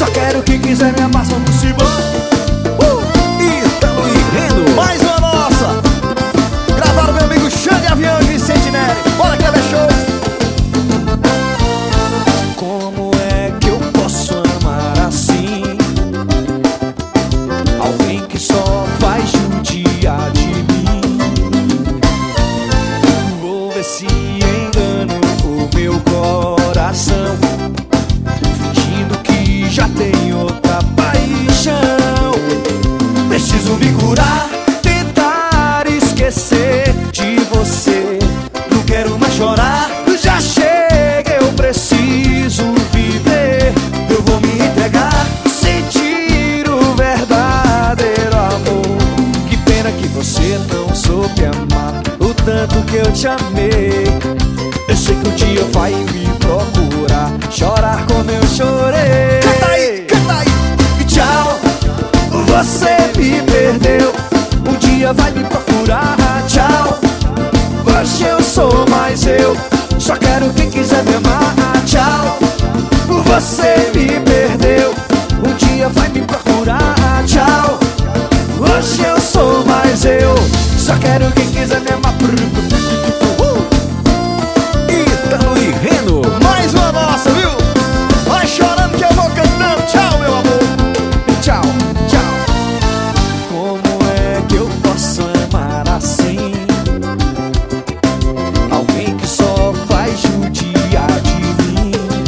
Só quero quem quiser me amar, vamos embora. Ítalo e Reno. Mais uma nossa. Gravaram meu amigo Xande Avião e Vicente Neri. Bora que é show. Como é que eu posso amar assim? Alguém que só faz judiar de mim. Vou ver se engano o meu coração, fingindo que já tem outra paixão. Preciso me curar, Tentar esquecer de você. não quero mais chorar. Já chega, eu preciso viver. Eu vou me entregar, Sentir o verdadeiro amor. Que pena que você não soube amar o tanto que eu te amei. Eu sei que um dia vai me procurar, chorar como eu chorei. canta aí, canta aí. Tchau, você me perdeu. Um dia vai me procurar. Tchau, hoje eu sou mais eu. Só quero quem quiser me amar. Tchau, você me perdeu. Um dia vai me procurar. Tchau, hoje eu sou mais eu. Só quero quem quiser me amar. Ítalo e Reno. Mais uma nossa, viu? Vai chorando que eu vou cantando. Tchau, meu amor. Tchau, tchau. Como é que eu posso amar assim? Alguém que só faz judiar de mim.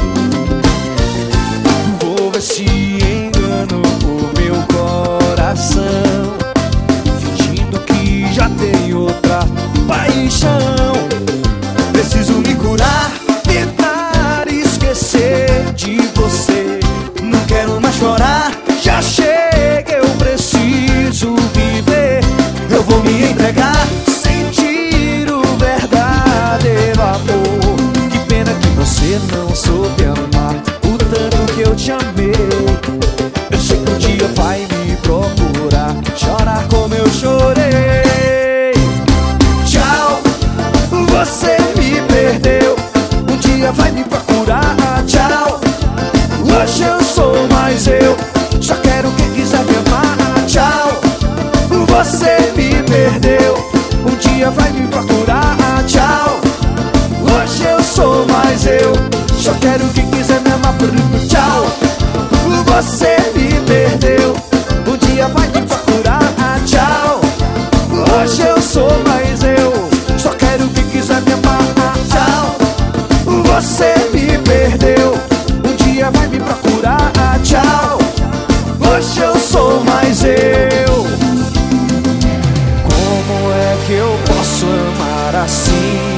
Vou ver se engano o meu coração, fingindo que já tem outra paixão. Preciso me curar, Tentar esquecer de você. não quero mais chorar. Já chega, eu preciso viver. Eu vou me entregar, Sentir o verdadeiro amor. Que pena que você não soube amar o tanto que eu te amei. Eu sei que um dia vai me procurar, chorar como eu chorei. Tchau, você me perdeu. Um dia vai me procurar. Tchau, hoje eu sou mais eu. Só quero quem quiser me amar. Tchau, você me perdeu. Um dia vai me procurar. Tchau, hoje eu sou mais eu. Só quero quem quiser me amar. Tchau, você me perdeu. Um dia vai me procurar. Tchau, hoje eu sou mais eu. Só quero quem quiser me amar. Tchau, você me perdeu. Um dia vai me procurar. Tchau, hoje eu sou mais eu. Como é que eu posso amar assim?